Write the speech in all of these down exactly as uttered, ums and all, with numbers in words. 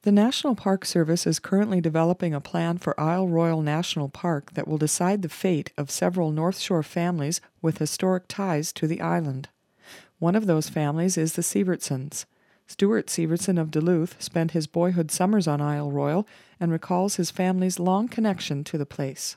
The National Park Service is currently developing a plan for Isle Royale National Park that will decide the fate of several North Shore families with historic ties to the island. One of those families is the Sievertsons. Stuart Sievertson of Duluth spent his boyhood summers on Isle Royale and recalls his family's long connection to the place.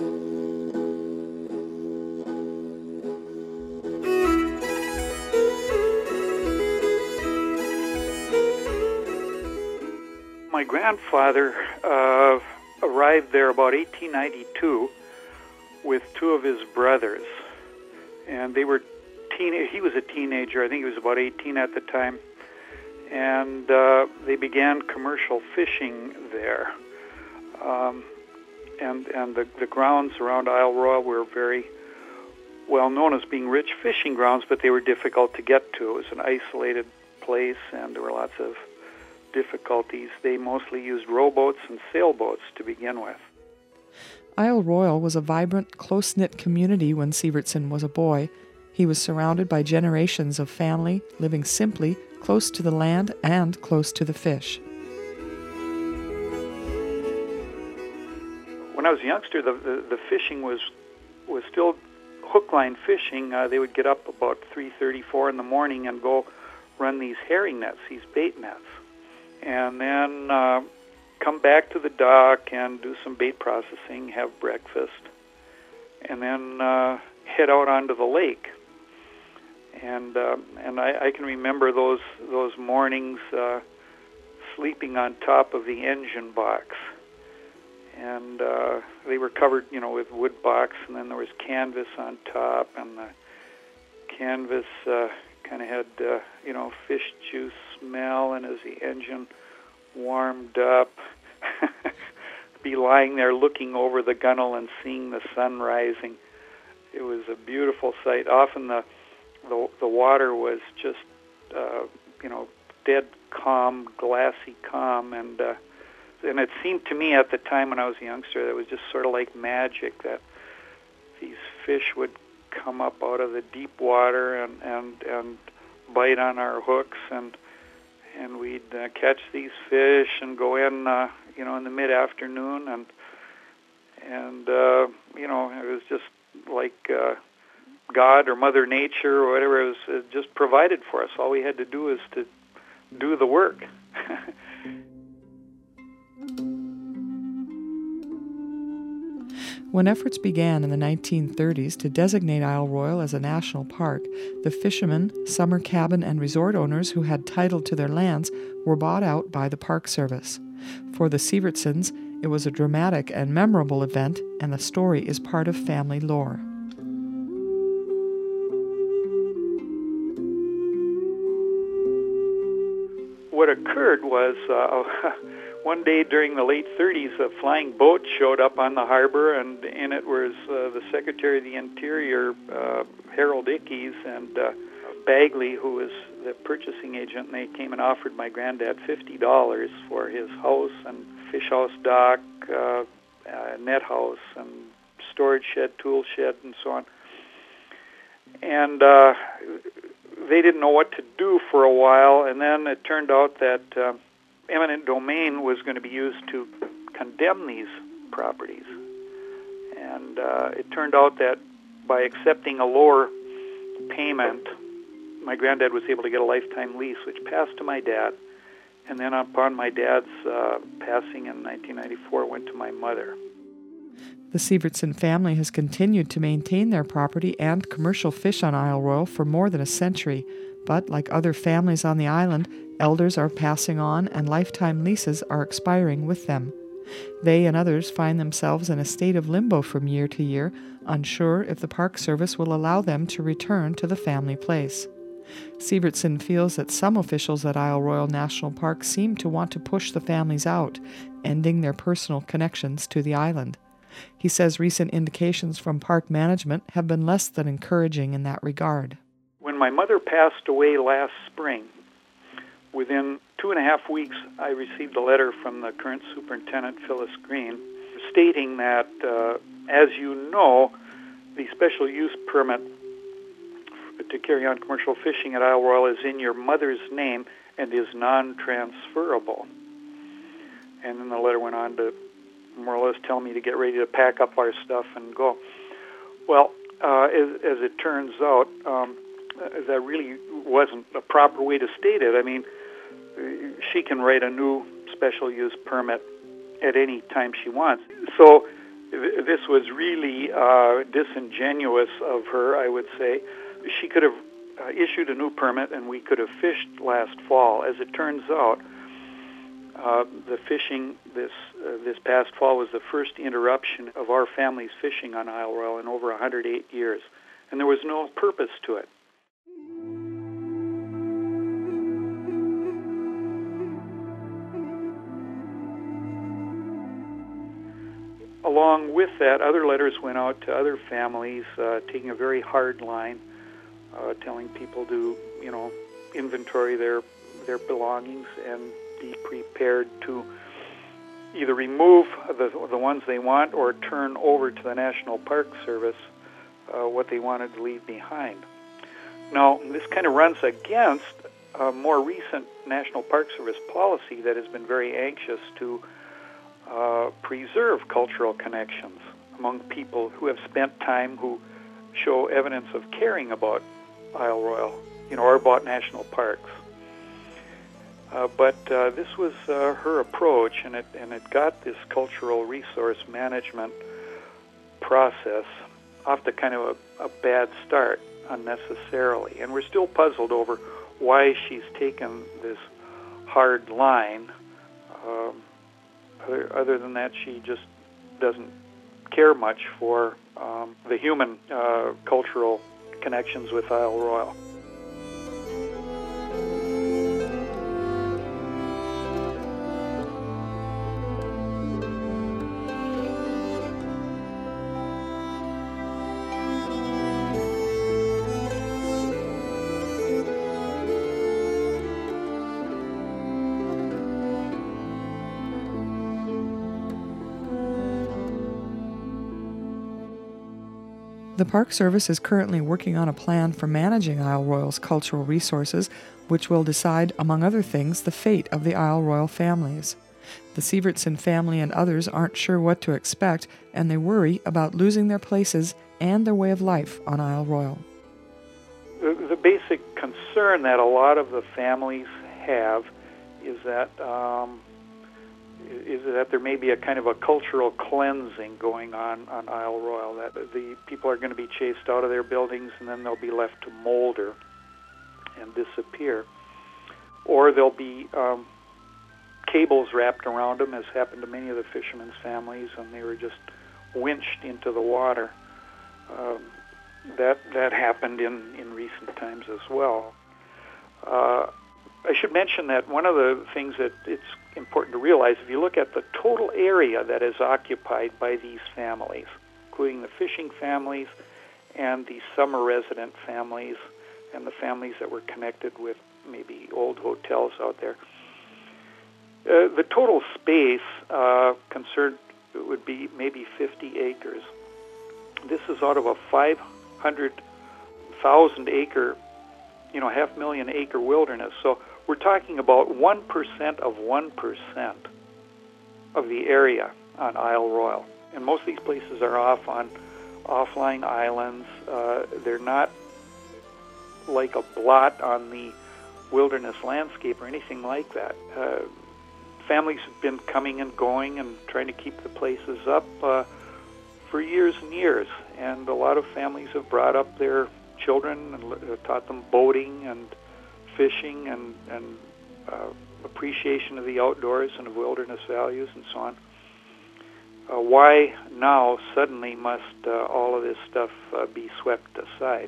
My grandfather uh, arrived there about eighteen ninety-two with two of his brothers, and they were teen. He was a teenager. I think he was about eighteen at the time, and uh, they began commercial fishing there. Um, and and the, the grounds around Isle Royale were very well known as being rich fishing grounds, but they were difficult to get to. It was an isolated place, and there were lots of difficulties. They mostly used rowboats and sailboats to begin with. Isle Royale was a vibrant, close-knit community when Sievertson was a boy. He was surrounded by generations of family, living simply, close to the land and close to the fish. When I was a youngster, the, the, the fishing was was still hook line fishing. Uh, they would get up about three thirty, four in the morning and go run these herring nets, these bait nets, and then uh, come back to the dock and do some bait processing, have breakfast, and then uh, head out onto the lake. And uh, and I, I can remember those those mornings uh, sleeping on top of the engine box, and uh, they were covered, you know, with wood box, and then there was canvas on top, and the canvas uh, kind of had uh, you know fish juice smell, and as the engine warmed up, be lying there looking over the gunnel and seeing the sun rising. It was a beautiful sight. Often the the, the water was just uh, you know dead calm, glassy calm, and uh, and it seemed to me at the time when I was a youngster that it was just sort of like magic that these fish would come up out of the deep water and and and bite on our hooks, and and we'd uh, catch these fish and go in uh, you know in the mid-afternoon, and and uh, you know it was just like uh, God or Mother Nature or whatever. It was it just provided for us. All we had to do is to do the work. When efforts began in the nineteen thirties to designate Isle Royale as a national park, the fishermen, summer cabin, and resort owners who had title to their lands were bought out by the Park Service. For the Sievertsons, it was a dramatic and memorable event, and the story is part of family lore. What occurred was uh, one day during the late thirties, a flying boat showed up on the harbor, and in it was uh, the Secretary of the Interior, uh, Harold Ickes, and uh, Bagley, who was the purchasing agent, and they came and offered my granddad fifty dollars for his house and fish house dock, uh, uh, net house, and storage shed, tool shed, and so on. And uh, they didn't know what to do for a while, and then it turned out that uh, eminent domain was going to be used to condemn these properties. And uh, it turned out that by accepting a lower payment, my granddad was able to get a lifetime lease, which passed to my dad. And then upon my dad's uh, passing in nineteen ninety-four, it went to my mother. The Sievertson family has continued to maintain their property and commercial fish on Isle Royale for more than a century, but like other families on the island, elders are passing on and lifetime leases are expiring with them. They and others find themselves in a state of limbo from year to year, unsure if the Park Service will allow them to return to the family place. Sievertson feels that some officials at Isle Royale National Park seem to want to push the families out, ending their personal connections to the island. He says recent indications from park management have been less than encouraging in that regard. When my mother passed away last spring, within two and a half weeks, I received a letter from the current superintendent, Phyllis Green, stating that, uh, as you know, the special use permit to carry on commercial fishing at Isle Royale is in your mother's name and is non-transferable. And then the letter went on to more or less tell me to get ready to pack up our stuff and go. Well, uh, as, as it turns out, um, that really wasn't a proper way to state it. I mean, she can write a new special use permit at any time she wants. So th- this was really uh, disingenuous of her, I would say. She could have uh, issued a new permit and we could have fished last fall. As it turns out, uh, the fishing this uh, this past fall was the first interruption of our family's fishing on Isle Royale in over one hundred eight years. And there was no purpose to it. Along with that, other letters went out to other families, uh, taking a very hard line, uh, telling people to, you know, inventory their their belongings and be prepared to either remove the the ones they want or turn over to the National Park Service uh, what they wanted to leave behind. Now, this kind of runs against a more recent National Park Service policy that has been very anxious to Uh, preserve cultural connections among people who have spent time, who show evidence of caring about Isle Royale, you know, or about national parks. Uh, but uh, this was uh, her approach, and it and it got this cultural resource management process off to kind of a, a bad start unnecessarily. And we're still puzzled over why she's taken this hard line. Um, Other, other than that, she just doesn't care much for um, the human uh, cultural connections with Isle Royale. The Park Service is currently working on a plan for managing Isle Royale's cultural resources, which will decide, among other things, the fate of the Isle Royale families. The Sievertson family and others aren't sure what to expect, and they worry about losing their places and their way of life on Isle Royale. The, the basic concern that a lot of the families have is that um, is that there may be a kind of a cultural cleansing going on on Isle Royale, that the people are going to be chased out of their buildings and then they'll be left to molder and disappear. Or there'll be um, cables wrapped around them, as happened to many of the fishermen's families, and they were just winched into the water. Um, that that happened in, in recent times as well. Uh, I should mention that one of the things that it's important to realize, if you look at the total area that is occupied by these families, including the fishing families and the summer resident families and the families that were connected with maybe old hotels out there, uh, the total space uh, concerned would be maybe fifty acres. This is out of a five hundred thousand acre, you know, half million acre wilderness. So we're talking about one percent of one percent of the area on Isle Royale. And most of these places are off on offlying islands. Uh, they're not like a blot on the wilderness landscape or anything like that. Uh, families have been coming and going and trying to keep the places up uh, for years and years. And a lot of families have brought up their children and uh, taught them boating and fishing and, and uh, appreciation of the outdoors and of wilderness values and so on. Uh, why now suddenly must uh, all of this stuff uh, be swept aside?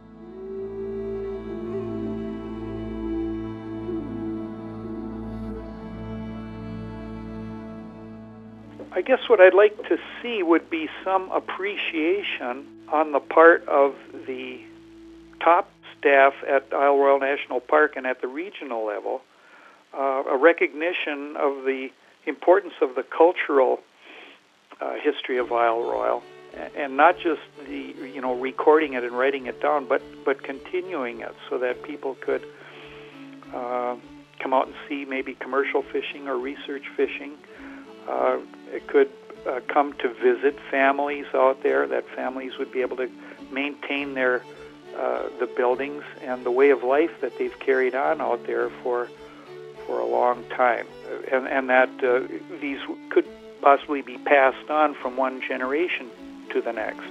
I guess what I'd like to see would be some appreciation on the part of the top staff at Isle Royale National Park and at the regional level, uh, a recognition of the importance of the cultural uh, history of Isle Royale, and not just the, you know, recording it and writing it down, but but continuing it so that people could uh, come out and see maybe commercial fishing or research fishing. Uh, it could uh, come to visit families out there, that families would be able to maintain their uh, the buildings and the way of life that they've carried on out there for for a long time, and, and that uh, these could possibly be passed on from one generation to the next.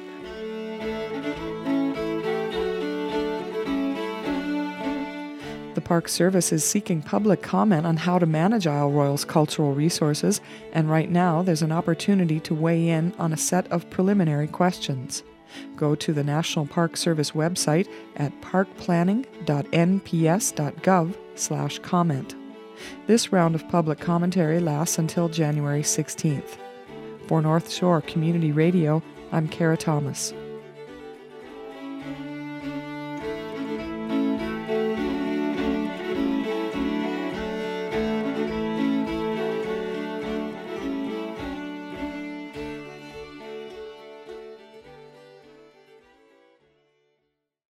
The Park Service is seeking public comment on how to manage Isle Royale's cultural resources, and right now there's an opportunity to weigh in on a set of preliminary questions. Go to the National Park Service website at park planning dot n p s dot gov slash comment. This round of public commentary lasts until January sixteenth. For North Shore Community Radio, I'm Kara Thomas.